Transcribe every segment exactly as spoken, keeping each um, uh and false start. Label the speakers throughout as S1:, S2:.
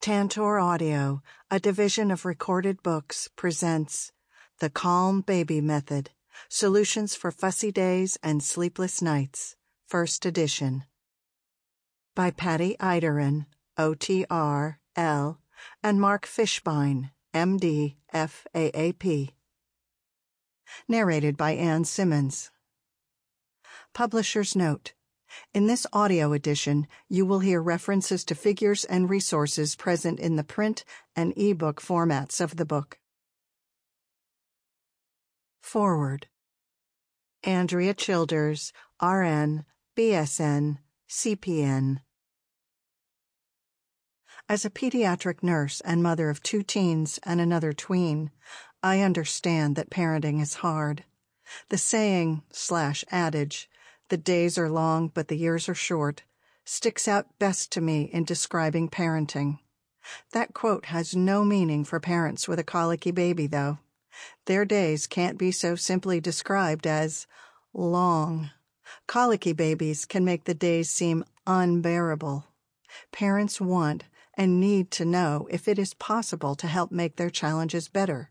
S1: Tantor Audio, a division of Recorded Books, presents The Calm Baby Method, Solutions for Fussy Days and Sleepless Nights, First Edition. By Patty Eiderin, O T R, L, and Mark Fishbein, M D, F A A P. Narrated by Anne Simmons. Publisher's Note: in this audio edition, you will hear references to figures and resources present in the print and e-book formats of the book. Forward. Andrea Childers, R N, B S N, C P N. As a pediatric nurse and mother of two teens and another tween, I understand that parenting is hard. The saying slash adage, "The days are long, but the years are short," sticks out best to me in describing parenting. That quote has no meaning for parents with a colicky baby, though. Their days can't be so simply described as long. Colicky babies can make the days seem unbearable. Parents want and need to know if it is possible to help make their challenges better.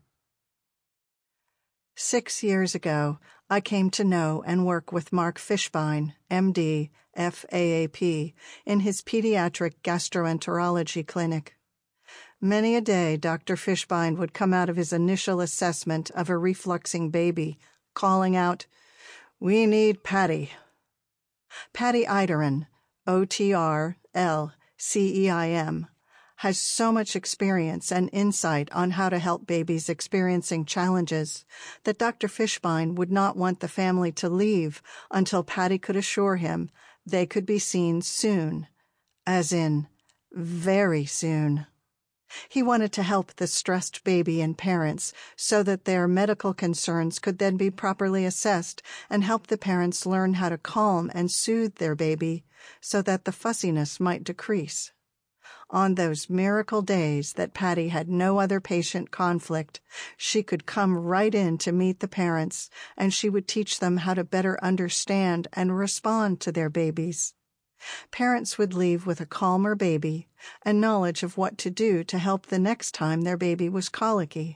S1: Six years ago, I came to know and work with Mark Fishbein, M D, F A A P, in his pediatric gastroenterology clinic. Many a day, Doctor Fishbein would come out of his initial assessment of a refluxing baby, calling out, "We need Patty." Patty Eiderin, O T R, L, C E I M, has so much experience and insight on how to help babies experiencing challenges that Doctor Fishbein would not want the family to leave until Patty could assure him they could be seen soon, as in very soon. He wanted to help the stressed baby and parents so that their medical concerns could then be properly assessed and help the parents learn how to calm and soothe their baby so that the fussiness might decrease. On those miracle days that Patty had no other patient conflict, she could come right in to meet the parents, and she would teach them how to better understand and respond to their babies. Parents would leave with a calmer baby and knowledge of what to do to help the next time their baby was colicky.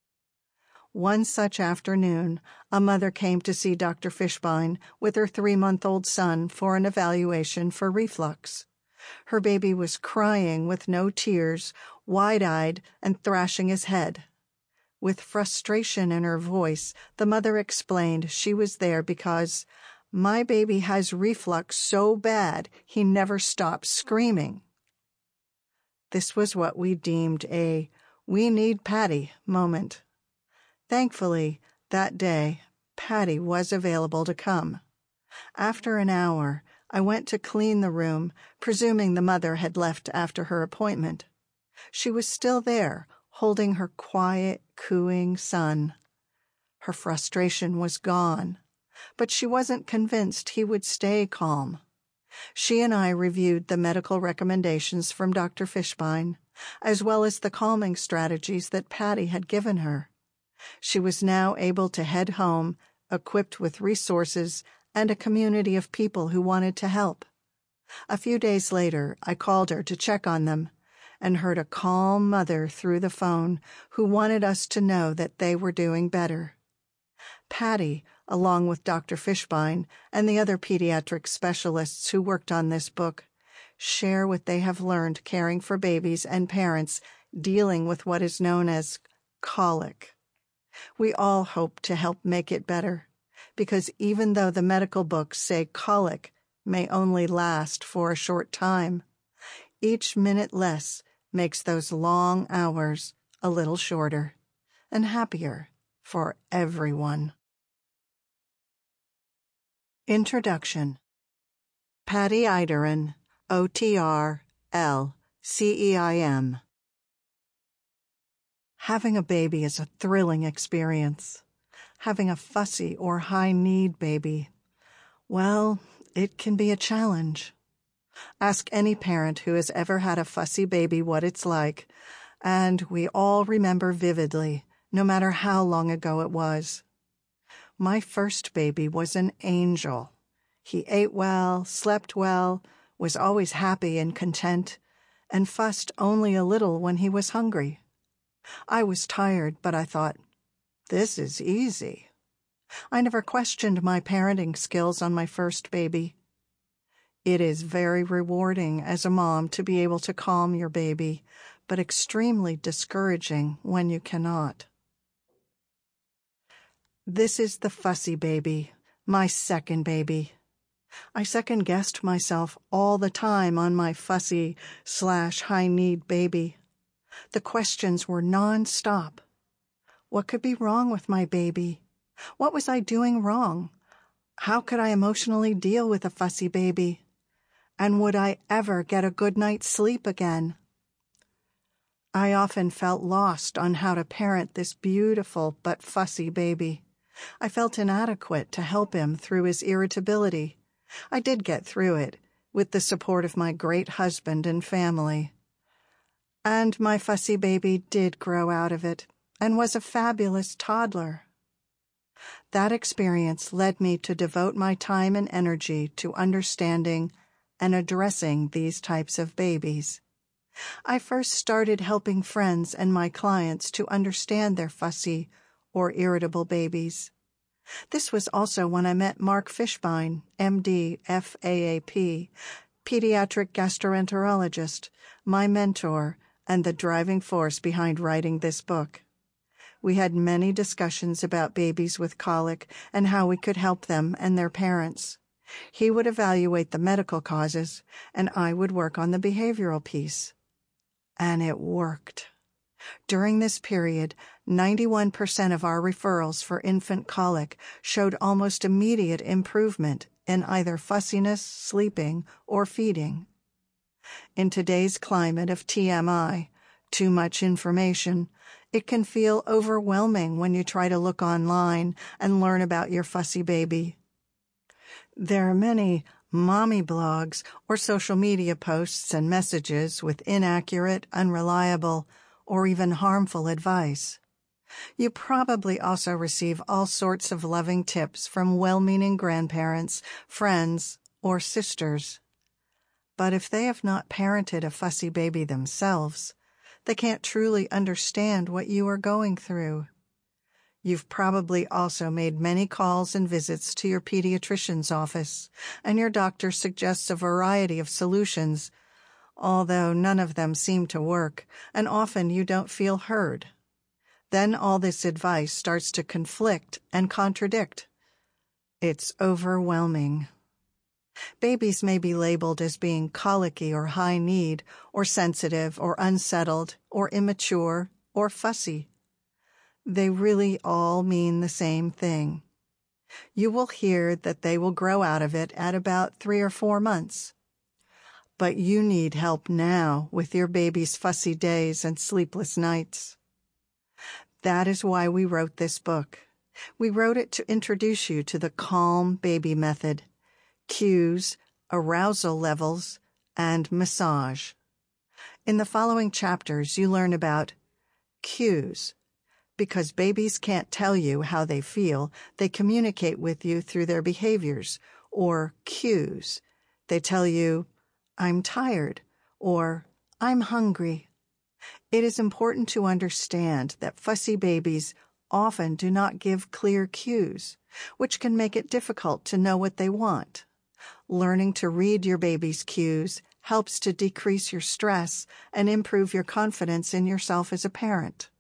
S1: One such afternoon, a mother came to see Doctor Fishbein with her three-month-old son for an evaluation for reflux. Her baby was crying with no tears, wide-eyed and thrashing his head. With frustration in her voice, the mother explained she was there because, "My baby has reflux so bad he never stops screaming." This was what we deemed a "we need Patty" moment. Thankfully, that day, Patty was available to come. After an hour, I went to clean the room, presuming the mother had left after her appointment. She was still there, holding her quiet, cooing son. Her frustration was gone, but she wasn't convinced he would stay calm. She and I reviewed the medical recommendations from Doctor Fishbein, as well as the calming strategies that Patty had given her. She was now able to head home, equipped with resources and a community of people who wanted to help. A few days later, I called her to check on them and heard a calm mother through the phone who wanted us to know that they were doing better. Patty, along with Doctor Fishbein and the other pediatric specialists who worked on this book, share what they have learned caring for babies and parents dealing with what is known as colic. We all hope to help make it better, because even though the medical books say colic may only last for a short time, each minute less makes those long hours a little shorter and happier for everyone. Introduction. Patty Eiderin, O T R, L, C E I M. Having a baby is a thrilling experience. Having a fussy or high-need baby, well, it can be a challenge. Ask any parent who has ever had a fussy baby what it's like, and we all remember vividly, no matter how long ago it was. My first baby was an angel. He ate well, slept well, was always happy and content, and fussed only a little when he was hungry. I was tired, but I thought, this is easy. I never questioned my parenting skills on my first baby. It is very rewarding as a mom to be able to calm your baby, but extremely discouraging when you cannot. This is the fussy baby, my second baby. I second-guessed myself all the time on my fussy slash high-need baby. The questions were non-stop. What could be wrong with my baby? What was I doing wrong? How could I emotionally deal with a fussy baby? And would I ever get a good night's sleep again? I often felt lost on how to parent this beautiful but fussy baby. I felt inadequate to help him through his irritability. I did get through it, with the support of my great husband and family. And my fussy baby did grow out of it, and was a fabulous toddler. That experience led me to devote my time and energy to understanding and addressing these types of babies. I first started helping friends and my clients to understand their fussy or irritable babies. This was also when I met Mark Fishbein, M D, F A A P, pediatric gastroenterologist, my mentor, and the driving force behind writing this book. We had many discussions about babies with colic and how we could help them and their parents. He would evaluate the medical causes, and I would work on the behavioral piece. And it worked. During this period, ninety-one percent of our referrals for infant colic showed almost immediate improvement in either fussiness, sleeping, or feeding. In today's climate of T M I, too much information, it can feel overwhelming when you try to look online and learn about your fussy baby. There are many mommy blogs or social media posts and messages with inaccurate, unreliable, or even harmful advice. You probably also receive all sorts of loving tips from well-meaning grandparents, friends, or sisters. But if they have not parented a fussy baby themselves, they can't truly understand what you are going through. You've probably also made many calls and visits to your pediatrician's office, and your doctor suggests a variety of solutions, although none of them seem to work, and often you don't feel heard. Then all this advice starts to conflict and contradict. It's overwhelming. Babies may be labeled as being colicky or high need, or sensitive or unsettled, or immature, or fussy. They really all mean the same thing. You will hear that they will grow out of it at about three or four months. But you need help now with your baby's fussy days and sleepless nights. That is why we wrote this book. We wrote it to introduce you to the Calm Baby Method, cues, arousal levels, and massage. In the following chapters, you learn about cues. Because babies can't tell you how they feel, they communicate with you through their behaviors, or cues. They tell you, I'm tired, or I'm hungry. It is important to understand that fussy babies often do not give clear cues, which can make it difficult to know what they want. Learning to read your baby's cues helps to decrease your stress and improve your confidence in yourself as a parent.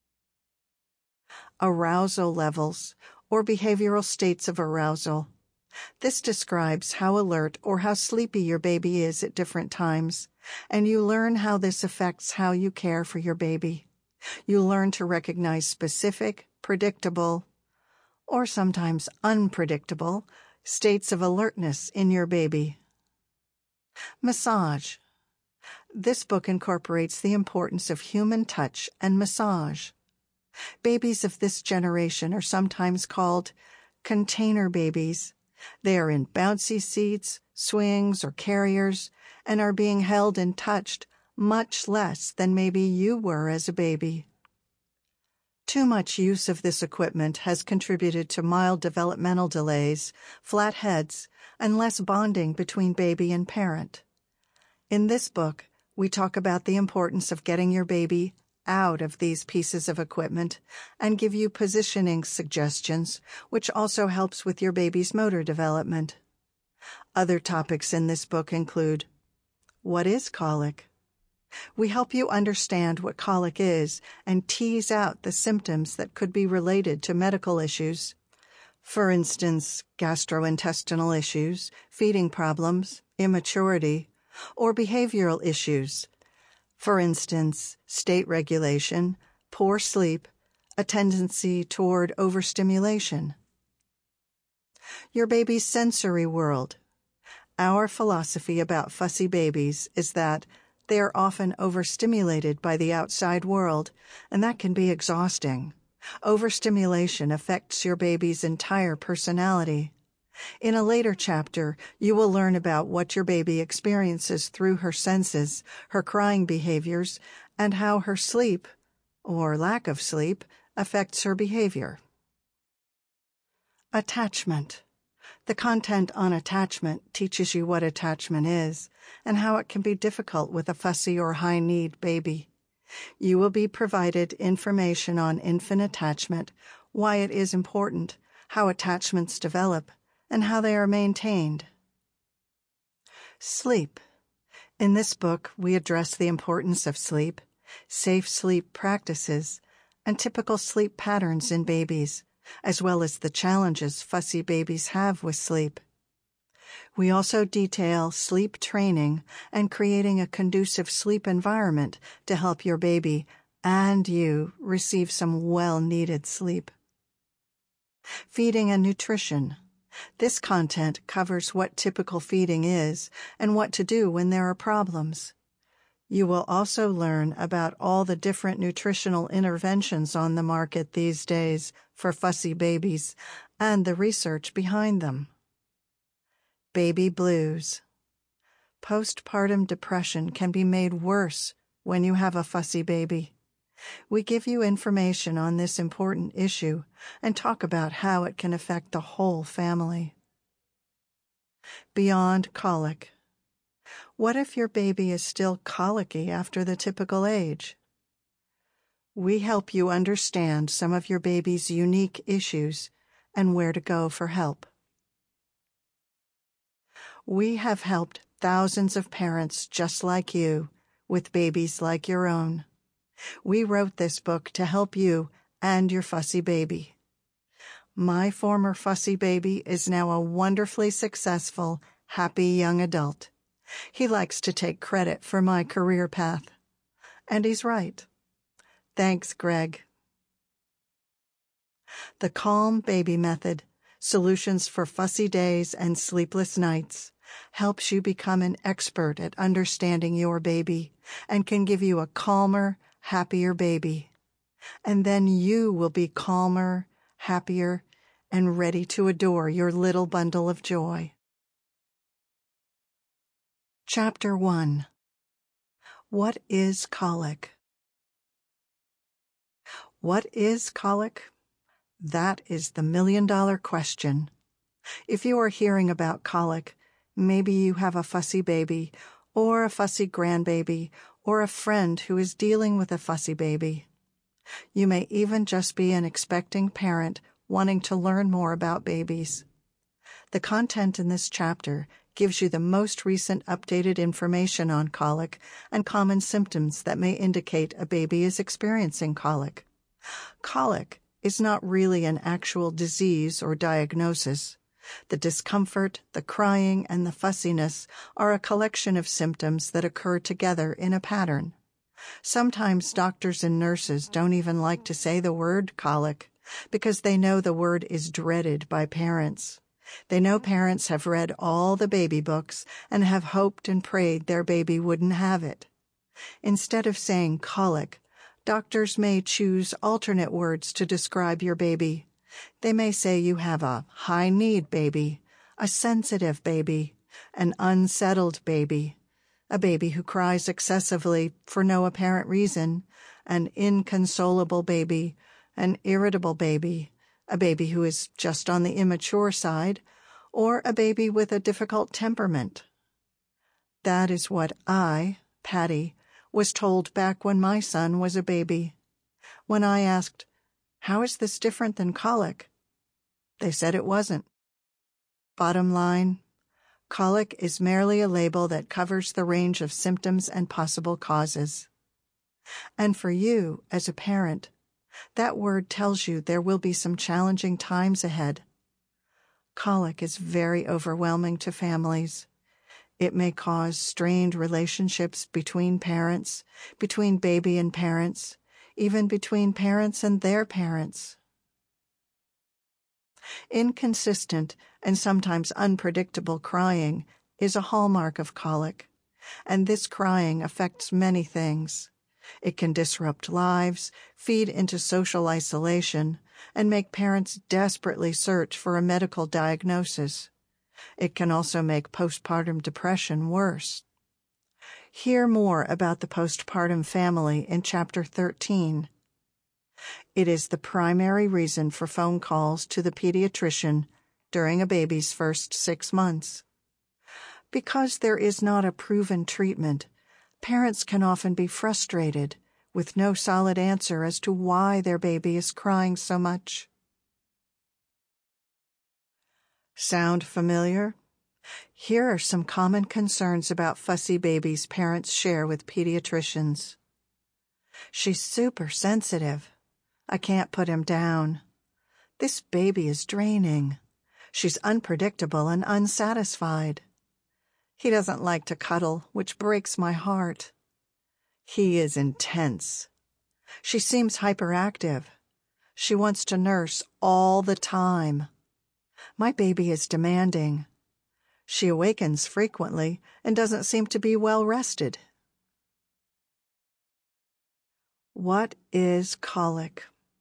S1: Arousal levels, or behavioral states of arousal. This describes how alert or how sleepy your baby is at different times, and you learn how this affects how you care for your baby. You learn to recognize specific, predictable, or sometimes unpredictable, states of alertness in your baby. Massage. This book incorporates the importance of human touch and massage. Babies of this generation are sometimes called container babies. They are in bouncy seats, swings, or carriers, and are being held and touched much less than maybe you were as a baby. Too much use of this equipment has contributed to mild developmental delays, flat heads, and less bonding between baby and parent. In this book, We talk about the importance of getting your baby out of these pieces of equipment and give you positioning suggestions, which also helps with your baby's motor development. Other topics in this book include: what is colic? We help you understand what colic is and tease out the symptoms that could be related to medical issues. For instance, gastrointestinal issues, feeding problems, immaturity, or behavioral issues. For instance, state regulation, poor sleep, a tendency toward overstimulation. Your baby's sensory world. Our philosophy about fussy babies is that they are often overstimulated by the outside world, and that can be exhausting. Overstimulation affects your baby's entire personality. In a later chapter, you will learn about what your baby experiences through her senses, her crying behaviors, and how her sleep, or lack of sleep, affects her behavior. Attachment. The content on attachment teaches you what attachment is and how it can be difficult with a fussy or high-need baby. You will be provided information on infant attachment, why it is important, how attachments develop, and how they are maintained. Sleep. In this book, we address the importance of sleep, safe sleep practices, and typical sleep patterns in babies, as well as the challenges fussy babies have with sleep. We also detail sleep training and creating a conducive sleep environment to help your baby and you receive some well-needed sleep. Feeding and nutrition. This content covers what typical feeding is and what to do when there are problems. You will also learn about all the different nutritional interventions on the market these days for fussy babies and the research behind them. Baby blues. Postpartum depression can be made worse when you have a fussy baby. We give you information on this important issue and talk about how it can affect the whole family. Beyond colic. What if your baby is still colicky after the typical age? We help you understand some of your baby's unique issues and where to go for help. We have helped thousands of parents just like you with babies like your own. We wrote this book to help you and your fussy baby. My former fussy baby is now a wonderfully successful, happy young adult. He likes to take credit for my career path. And he's right. Thanks, Greg. The Calm Baby Method, Solutions for Fussy Days and Sleepless Nights, helps you become an expert at understanding your baby and can give you a calmer, happier baby. And then you will be calmer, happier, and ready to adore your little bundle of joy. Chapter one. What is colic? What is colic? That is the million-dollar question. If you are hearing about colic, maybe you have a fussy baby, or a fussy grandbaby, or a friend who is dealing with a fussy baby. You may even just be an expecting parent wanting to learn more about babies. The content in this chapter gives you the most recent updated information on colic and common symptoms that may indicate a baby is experiencing colic. Colic is not really an actual disease or diagnosis. The discomfort, the crying, and the fussiness are a collection of symptoms that occur together in a pattern. Sometimes doctors and nurses don't even like to say the word colic because they know the word is dreaded by parents. They know parents have read all the baby books and have hoped and prayed their baby wouldn't have it. Instead of saying colic, doctors may choose alternate words to describe your baby. They may say you have a high-need baby, a sensitive baby, an unsettled baby, a baby who cries excessively for no apparent reason, an inconsolable baby, an irritable baby, a baby who is just on the immature side, or a baby with a difficult temperament. That is what I, Patty, was told back when my son was a baby. When I asked, "How is this different than colic?" they said it wasn't. Bottom line, colic is merely a label that covers the range of symptoms and possible causes. And for you, as a parent, that word tells you there will be some challenging times ahead. Colic is very overwhelming to families. It may cause strained relationships between parents, between baby and parents, even between parents and their parents. Inconsistent and sometimes unpredictable crying is a hallmark of colic, and this crying affects many things. It can disrupt lives, feed into social isolation, and make parents desperately search for a medical diagnosis. It can also make postpartum depression worse. Hear more about the postpartum family in Chapter thirteen. It is the primary reason for phone calls to the pediatrician during a baby's first six months. Because there is not a proven treatment, parents can often be frustrated with no solid answer as to why their baby is crying so much. Sound familiar? Here are some common concerns about fussy babies parents share with pediatricians. She's super sensitive. I can't put him down. This baby is draining. She's unpredictable and unsatisfied. He doesn't like to cuddle, which breaks my heart. He is intense. She seems hyperactive. She wants to nurse all the time. My baby is demanding. She awakens frequently and doesn't seem to be well rested. What is colic?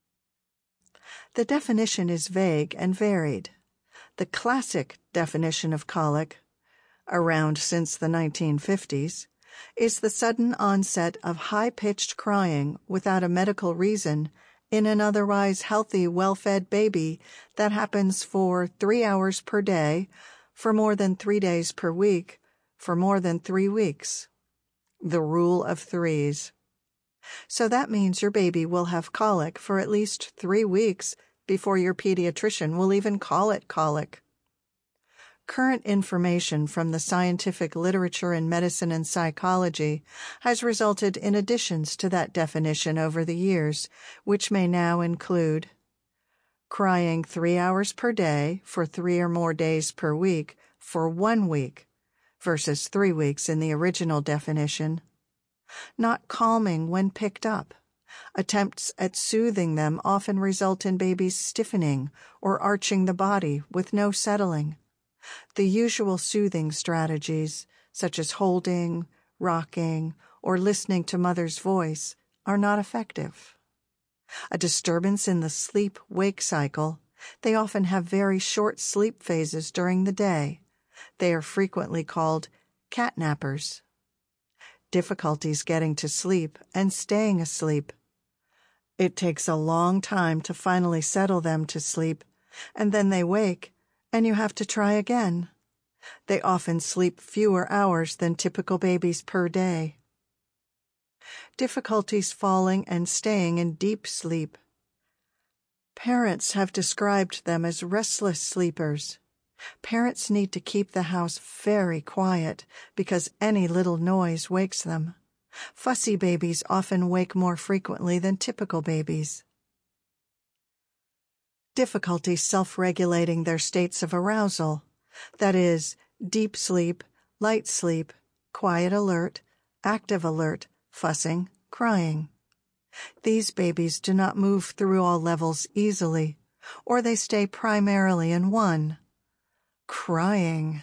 S1: The definition is vague and varied. The classic definition of colic, around since the nineteen fifties, is the sudden onset of high-pitched crying without a medical reason in an otherwise healthy, well-fed baby that happens for three hours per day, for more than three days per week, for more than three weeks. The rule of threes. So that means your baby will have colic for at least three weeks before your pediatrician will even call it colic. Current information from the scientific literature in medicine and psychology has resulted in additions to that definition over the years, which may now include crying three hours per day for three or more days per week for one week, versus three weeks in the original definition. Not calming when picked up. Attempts at soothing them often result in babies stiffening or arching the body with no settling. The usual soothing strategies, such as holding, rocking, or listening to mother's voice, are not effective. A disturbance in the sleep-wake cycle, they often have very short sleep phases during the day. They are frequently called catnappers. Difficulties getting to sleep and staying asleep. It takes a long time to finally settle them to sleep, and then they wake, and you have to try again. They often sleep fewer hours than typical babies per day. Difficulties falling and staying in deep sleep. Parents have described them as restless sleepers. Parents need to keep the house very quiet because any little noise wakes them. Fussy babies often wake more frequently than typical babies. Difficulty self-regulating their states of arousal, that is, deep sleep, light sleep, quiet alert, active alert, fussing, crying. These babies do not move through all levels easily, or they stay primarily in one. Crying.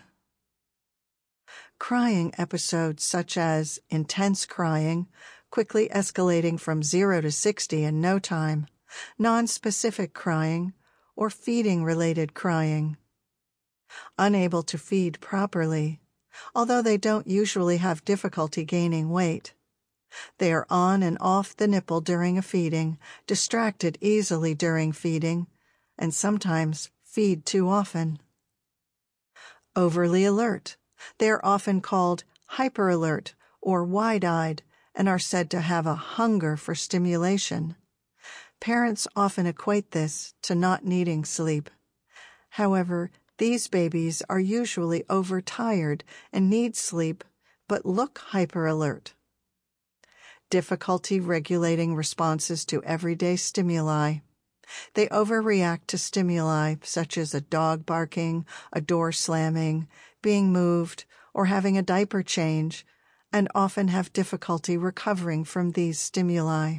S1: Crying episodes such as intense crying, quickly escalating from zero to sixty in no time, non-specific crying, or feeding-related crying. Unable to feed properly, although they don't usually have difficulty gaining weight. They are on and off the nipple during a feeding, distracted easily during feeding, and sometimes feed too often. Overly alert. They are often called hyperalert or wide-eyed and are said to have a hunger for stimulation. Parents often equate this to not needing sleep. However, these babies are usually overtired and need sleep, but look hyper-alert. Difficulty regulating responses to everyday stimuli. They overreact to stimuli such as a dog barking, a door slamming, being moved, or having a diaper change, and often have difficulty recovering from these stimuli.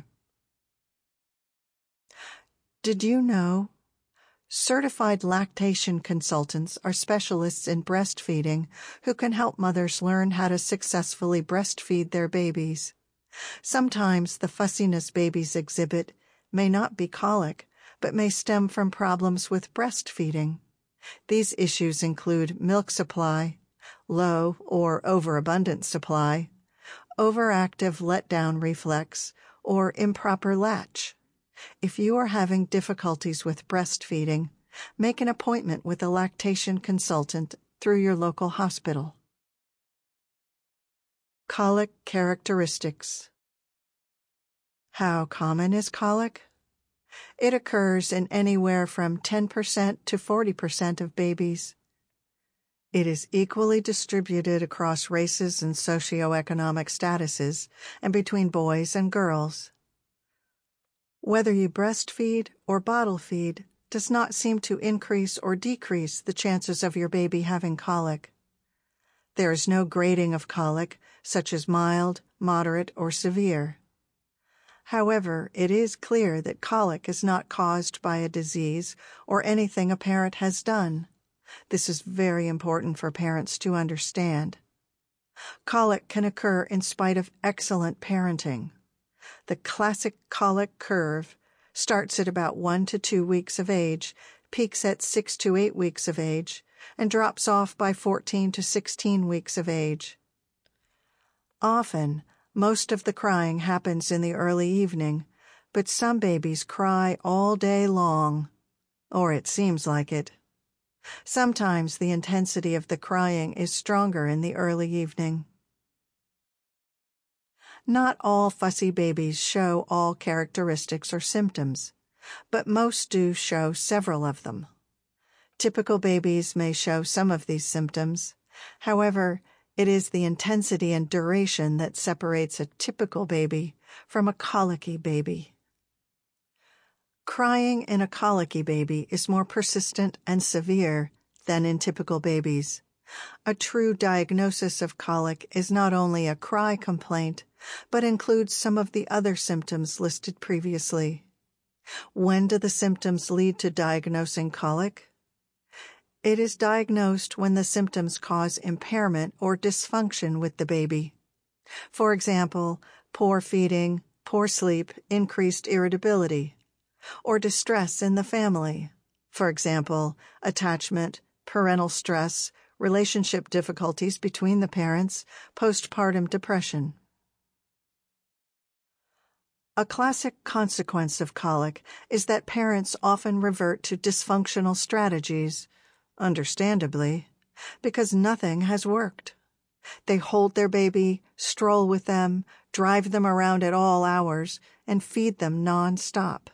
S1: Did you know? Certified lactation consultants are specialists in breastfeeding who can help mothers learn how to successfully breastfeed their babies. Sometimes the fussiness babies exhibit may not be colic, but may stem from problems with breastfeeding. These issues include milk supply, low or overabundant supply, overactive letdown reflex, or improper latch. If you are having difficulties with breastfeeding, make an appointment with a lactation consultant through your local hospital. Colic characteristics. How common is colic? It occurs in anywhere from ten percent to forty percent of babies. It is equally distributed across races and socioeconomic statuses and between boys and girls. Whether you breastfeed or bottle feed does not seem to increase or decrease the chances of your baby having colic. There is no grading of colic, such as mild, moderate, or severe. However, it is clear that colic is not caused by a disease or anything a parent has done. This is very important for parents to understand. Colic can occur in spite of excellent parenting. The classic colic curve starts at about one to two weeks of age, peaks at six to eight weeks of age, and drops off by fourteen to sixteen weeks of age. Often, most of the crying happens in the early evening, but some babies cry all day long, or it seems like it. Sometimes the intensity of the crying is stronger in the early evening. Not all fussy babies show all characteristics or symptoms, but most do show several of them. Typical babies may show some of these symptoms. However, it is the intensity and duration that separates a typical baby from a colicky baby. Crying in a colicky baby is more persistent and severe than in typical babies. A true diagnosis of colic is not only a cry complaint, but includes some of the other symptoms listed previously. When do the symptoms lead to diagnosing colic? It is diagnosed when the symptoms cause impairment or dysfunction with the baby. For example, poor feeding, poor sleep, increased irritability, or distress in the family. For example, attachment, parental stress, relationship difficulties between the parents, postpartum depression. A classic consequence of colic is that parents often revert to dysfunctional strategies, understandably, because nothing has worked. They hold their baby, stroll with them, drive them around at all hours, and feed them non-stop.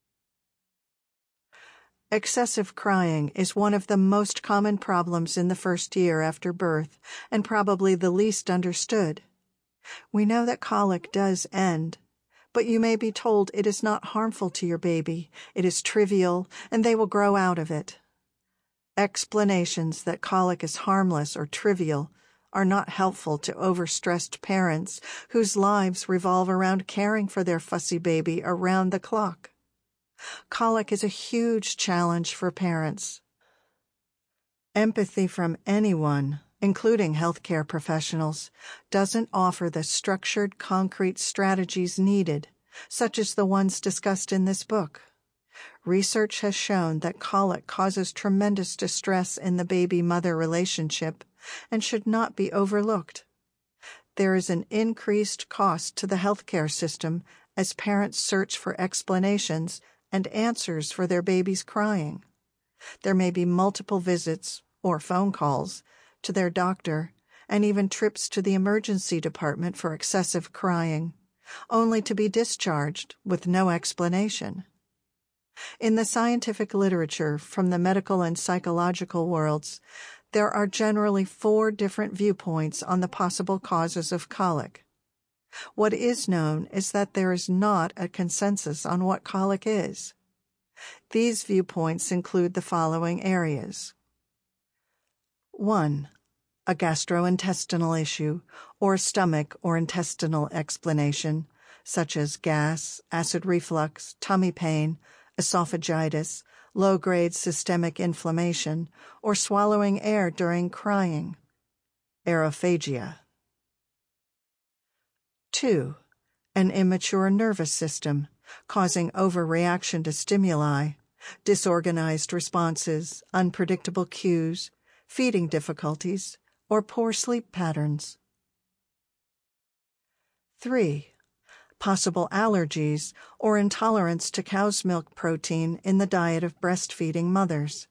S1: Excessive crying is one of the most common problems in the first year after birth, and probably the least understood. We know that colic does end, but you may be told it is not harmful to your baby, it is trivial, and they will grow out of it. Explanations that colic is harmless or trivial are not helpful to overstressed parents whose lives revolve around caring for their fussy baby around the clock. Colic is a huge challenge for parents. Empathy from anyone, including healthcare professionals, doesn't offer the structured, concrete strategies needed, such as the ones discussed in this book. Research has shown that colic causes tremendous distress in the baby-mother relationship and should not be overlooked. There is an increased cost to the healthcare system as parents search for explanations and answers for their baby's crying. There may be multiple visits, or phone calls, to their doctor, and even trips to the emergency department for excessive crying, only to be discharged with no explanation. In the scientific literature from the medical and psychological worlds, there are generally four different viewpoints on the possible causes of colic. What is known is that there is not a consensus on what colic is. These viewpoints include the following areas. one. A gastrointestinal issue, or stomach or intestinal explanation, such as gas, acid reflux, tummy pain, esophagitis, low-grade systemic inflammation, or swallowing air during crying, aerophagia. two. An immature nervous system, causing overreaction to stimuli, disorganized responses, unpredictable cues, feeding difficulties, or poor sleep patterns. three. Possible allergies or intolerance to cow's milk protein in the diet of breastfeeding mothers.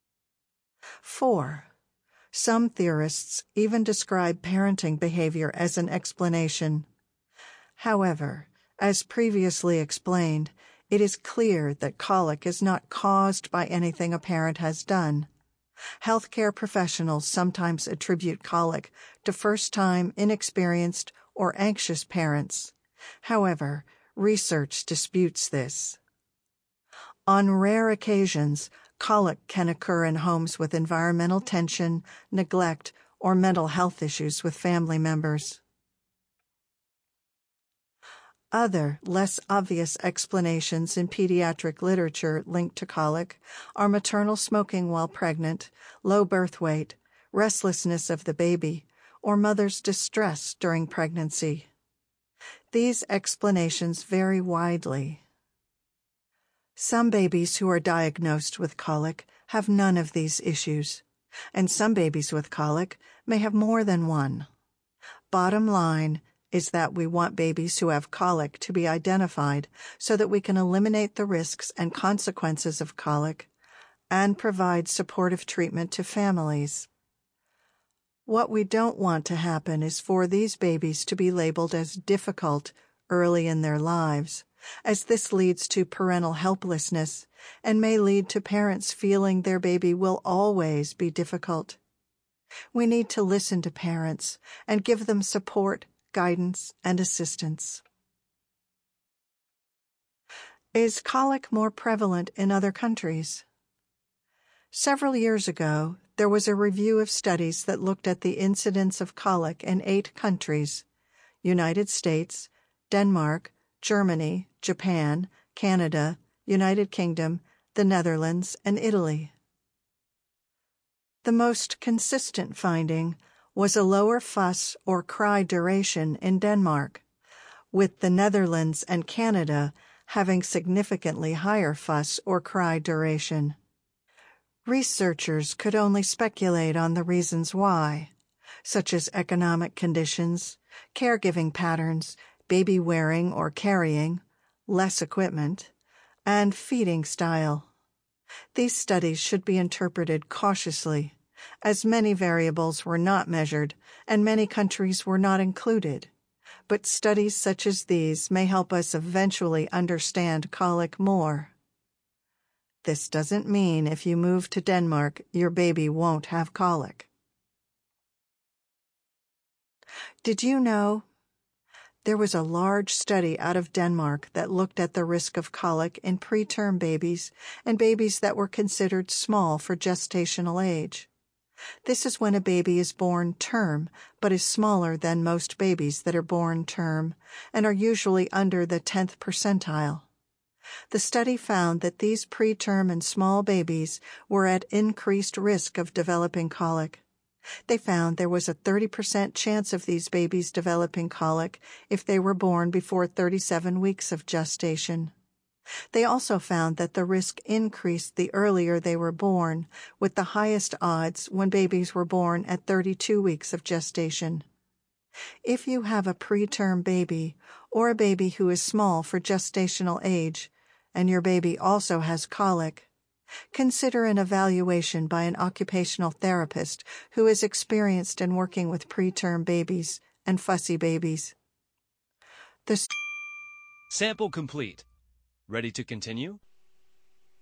S1: four. Some theorists even describe parenting behavior as an explanation. However, as previously explained, it is clear that colic is not caused by anything a parent has done. Healthcare professionals sometimes attribute colic to first-time, inexperienced, or anxious parents. However, research disputes this. On rare occasions, colic can occur in homes with environmental tension, neglect, or mental health issues with family members. Other, less obvious explanations in pediatric literature linked to colic are maternal smoking while pregnant, low birth weight, restlessness of the baby, or mother's distress during pregnancy. These explanations vary widely. Some babies who are diagnosed with colic have none of these issues, and some babies with colic may have more than one. Bottom line is that we want babies who have colic to be identified so that we can eliminate the risks and consequences of colic and provide supportive treatment to families. What we don't want to happen is for these babies to be labeled as difficult early in their lives, as this leads to parental helplessness and may lead to parents feeling their baby will always be difficult. We need to listen to parents and give them support, guidance, and assistance. Is colic more prevalent in other countries? Several years ago, there was a review of studies that looked at the incidence of colic in eight countries: United States, Denmark, Germany, Japan, Canada, United Kingdom, the Netherlands, and Italy. The most consistent finding was a lower fuss or cry duration in Denmark, with the Netherlands and Canada having significantly higher fuss or cry duration. Researchers could only speculate on the reasons why, such as economic conditions, caregiving patterns, baby wearing or carrying, less equipment, and feeding style. These studies should be interpreted cautiously, as many variables were not measured and many countries were not included. But studies such as these may help us eventually understand colic more. This doesn't mean if you move to Denmark, your baby won't have colic. Did you know? There was a large study out of Denmark that looked at the risk of colic in preterm babies and babies that were considered small for gestational age. This is when a baby is born term, but is smaller than most babies that are born term and are usually under the tenth percentile. The study found that these preterm and small babies were at increased risk of developing colic. They found there was a thirty percent chance of these babies developing colic if they were born before thirty-seven weeks of gestation. They also found that the risk increased the earlier they were born, with the highest odds when babies were born at thirty-two weeks of gestation. If you have a preterm baby or a baby who is small for gestational age, and your baby also has colic, Consider an evaluation by an occupational therapist who is experienced in working with preterm babies and fussy babies. The
S2: Sample complete. Ready to continue?